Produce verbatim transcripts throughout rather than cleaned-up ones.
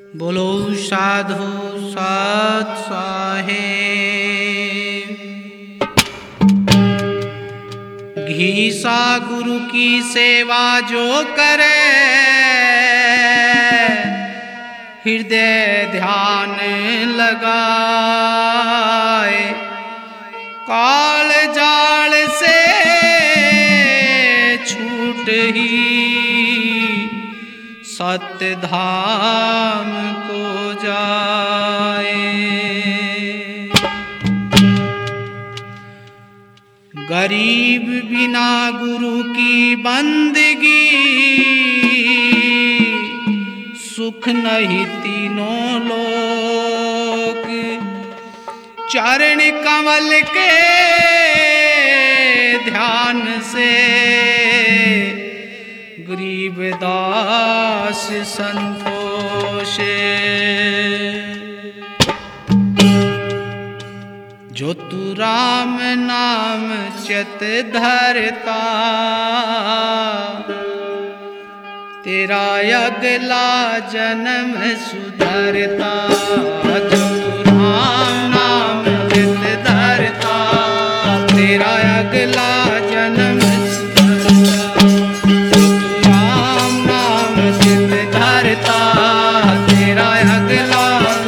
बोलो साधु सत साहेब। घी सा गुरु की सेवा जो करे, हृदय ध्यान लगाए, काल जाल से छूट ही सत्य धाम को जाए। गरीब बिना गुरु की बंदगी, सुख नहीं तीनों लोक। चरण कमल के ध्यान से गरीब दास संतोषे। जो तू राम नाम चित धरता, तेरा अगला जन्म सुधरता। जो तू राम नाम चित धरता, तेरा अगला जन्म सुधरता। जो तू राम नाम चित धरता, तेरा अगला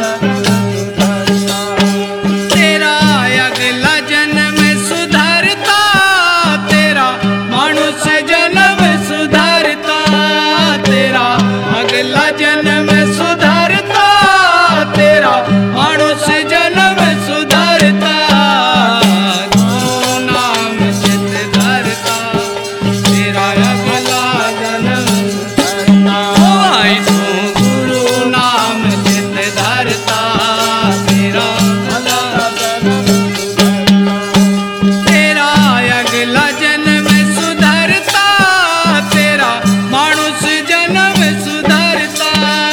तेरा अगला जन्म सुधरता। तेरा मनुष्य जन्म सुधरता, तेरा अगला जन्म सुधरता। तेरा मनुष्य जन्म सुधरता। गुरु नाम चित धरता, तेरा अगला जन्म सुधरता। भाई तू गुरु नाम चित धरता, तेरा अगला जन्म सुधरता। तेरा अगला जन्म सुधरता। तेरा मनुष्य जन्म सुधरता।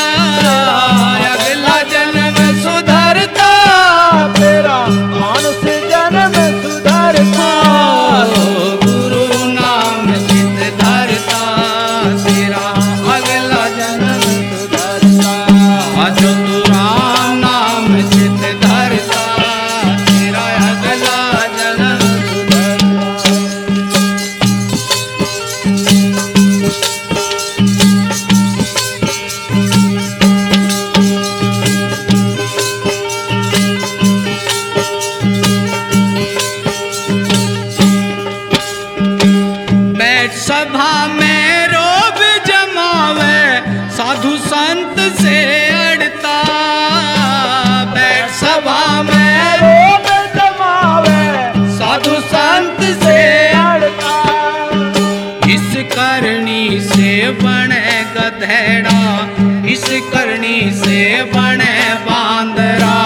अगला जन्म सुधरता, तेरा मनुष्य जन्म सुधरता। गुरु नाम चित धरता, तेरा अगला जन्म सुधरता। जो तू राम नाम चित धरता, तेरा अगला जन्म सुधरता। बैठ सभा में रोब जमावे, साधु संत से अड़ता। बैठ सभा में रोब जमावे, साधु संत से अड़ता। इस करनी से बने गधेड़ा, इस करनी से बने बांदरा।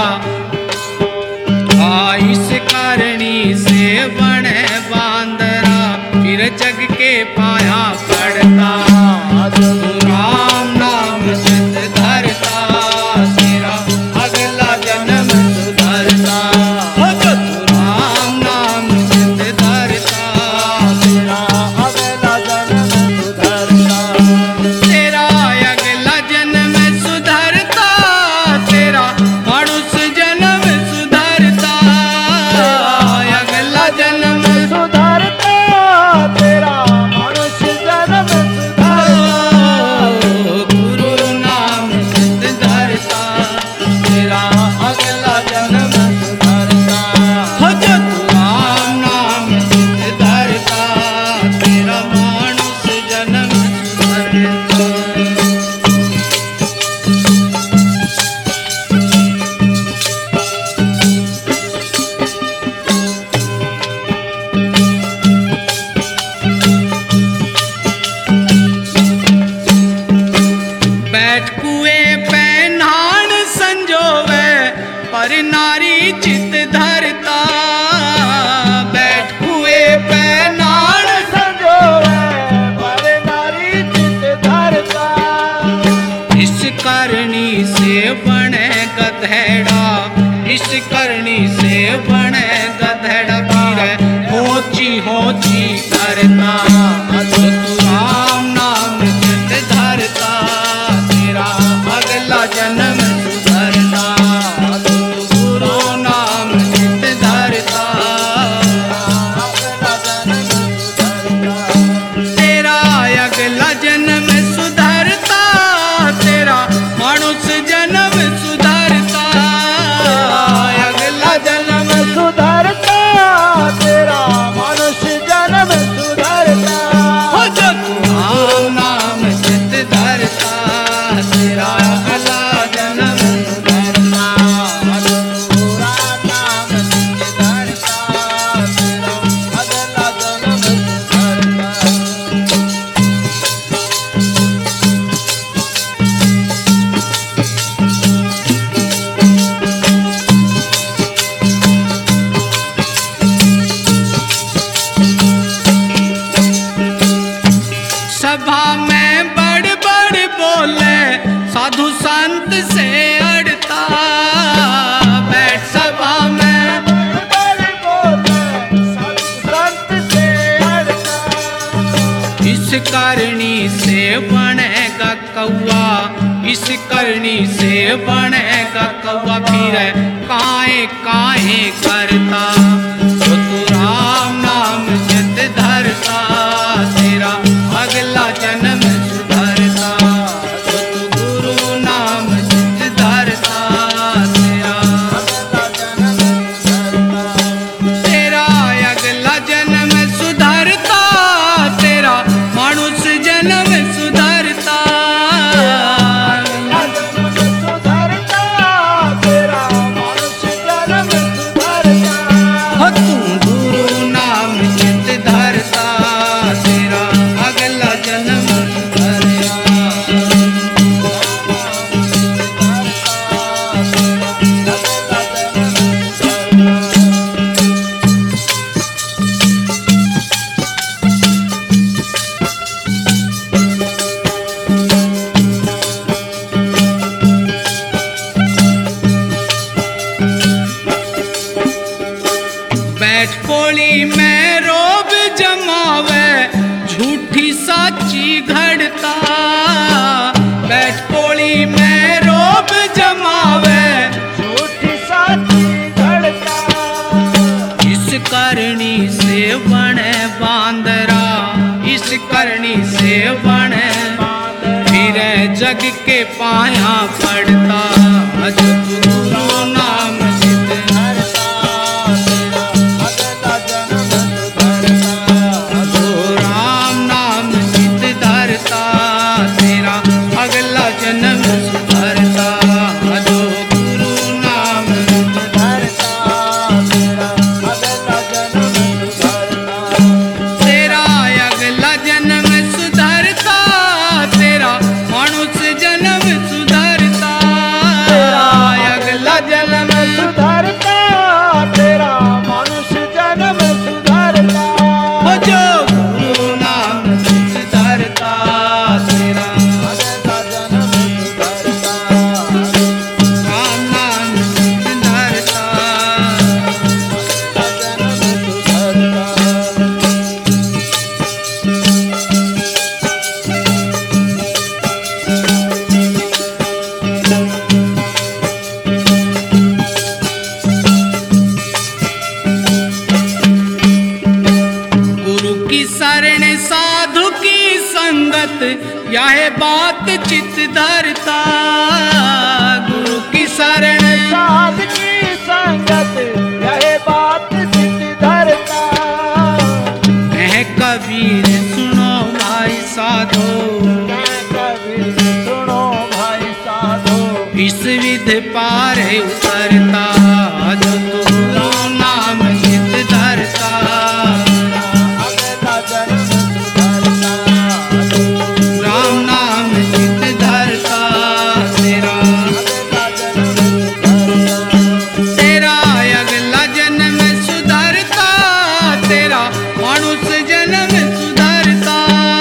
हाँ, इस करनी से बने बांदरा, फिर जग के पाया पड़ता। तू राम नाम चित धरता, तेरा अगला जन्म सुधरता। जो तू राम नाम चित धरता, तेरा अगला जन्म सुधरता। तेरा अगला जन्म सुधरता। तेरा मनुष्य जन्म सुधरता। अगला जन्म सुधरता। तेरा मनुष्य जन्म सुधरता। गुरु नाम चित धरता, तेरा अगला जन्म सुधरता। जो तू राम नाम चित धरता, तेरा मनुष्य जन्म सुधरता। बैठ कुएं पे नान संजोवे, पर नारी चित धरता। बैठ कुएं पे नान संजोवे, पर नारी चित धरता। इस करनी से बने गधेड़ा, इस करनी से बने गधेड़ा। फिर होची होची करता। जो तू राम नाम चित धरता, तेरा अगला जन्म मनुष्य जन्म सुधरता, अगला जन्म सुधरता तेरा मनुष्य जन्म सुधरता। हो जो तू राम नाम चित धरता, तेरा अगला जन्म सुधरता। जो तू राम नाम चित धरता तेरा अगला जन्म सुधरता। सभा में बड़ बड़ बोले, साधु संत से अड़ता, बैठ सभा में बड़े बोले संत संत से अड़ता। इस करनी से बनेगा कौआ, इस करनी से बनेगा कौआ, फिर काहे काहे करता। जो तू राम नाम चित धरता, तेरा अगला जन्म सुधरता। जो तू गुरु नाम चित धरता, तेरा अगला जन्म सुधरता। तेरा अगला जन्म सुधरता, तेरा मनुष्य जन्म सुधरता। अगला जन्म सुधरता तेरा मनुष्य जन्म सुधरता। हो तू गुरु नाम चित धरता, तेरा अगला जन्म सुधरता। बैठ पोली में रोब जमावे, झूठी साची घड़ता। बैठ पोली में रोब जमावे, झूठी साची घड़ता। इस करनी से बने बांदरा, इस करनी से बने फिर जग के पाया पड़ता। जो तू गुरु नाम चित धरता तेरा अगला जन्म सुधरता। जो राम नाम चित धरता, तेरा अगला जन्म सुधरता। जो गुरु नाम धरता तेरा अगला जन्म सुधरता। तेरा अगला जन्म सुधरता, तेरा मनुष्य जन्म सुधरता। अगला जन्म सुधरता तेरा मनुष्य जन्म सुधरता। हो जो गुरु नाम चित धरता, तेरा अगला जन्म सुधरता। राम नाम चित धरता। अगला जन्म सुधरता। गुरु की शरण साधु की संगत, यह बात चित धरता। गुरु की शरण साध की संगत यह बात चित धरता। है कबीर सुनो भाई साधो, मैं कबीर सुनो भाई साधो। इस विध पार उतरता। जो तू गुरु नाम चित धरता, अगला जन्म सुधरता। राम नाम चित धरता, तेरा अगला जन्म सुधरता। तेरा अगला जन्म सुधरता, तेरा मनुष्य जन्म सुधरता।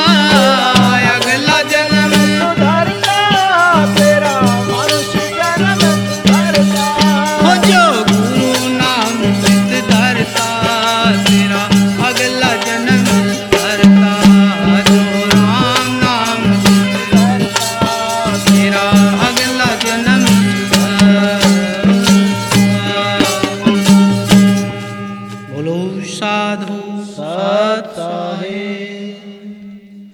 अगला जन्म सुधरता तेरा मनुष्य जन्म सुधरता। हो जो गुरु नाम चित धरता, तेरा अगला जन्म सुधरता। जो राम नाम चित धरता, तेरा अगला जन्म सुधरता। बोलो साधु